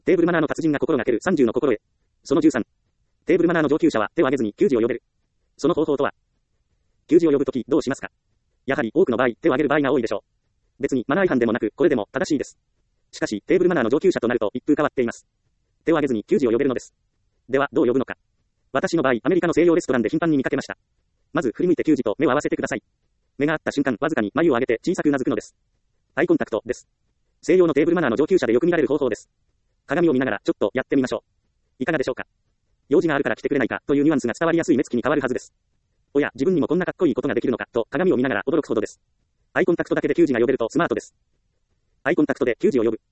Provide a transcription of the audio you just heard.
テーブルマナーの達人が心がける30の心得。その13。テーブルマナーの上級者は手を挙げずに給仕を呼べる。その方法とは。給仕を呼ぶときどうしますか？やはり多くの場合、手を挙げる場合が多いでしょう。別にマナー違反でもなく、これでも正しいです。しかし、テーブルマナーの上級者となると一風変わっています。手を挙げずに給仕を呼べるのです。では、どう呼ぶのか。私の場合、アメリカの西洋レストランで頻繁に見かけました。まず振り向いて給仕と目を合わせてください。目が合った瞬間、わずかに眉を上げて小さくうなずくのです。アイコンタクトです。西洋のテーブルマナーの上級者でよく見られる方法です。鏡を見ながらちょっとやってみましょう。いかがでしょうか。用事があるから来てくれないかというニュアンスが伝わりやすい目つきに変わるはずです。おや、自分にもこんなかっこいいことができるのかと鏡を見ながら驚くほどです。アイコンタクトだけで給仕が呼べるとスマートです。アイコンタクトで給仕を呼ぶ。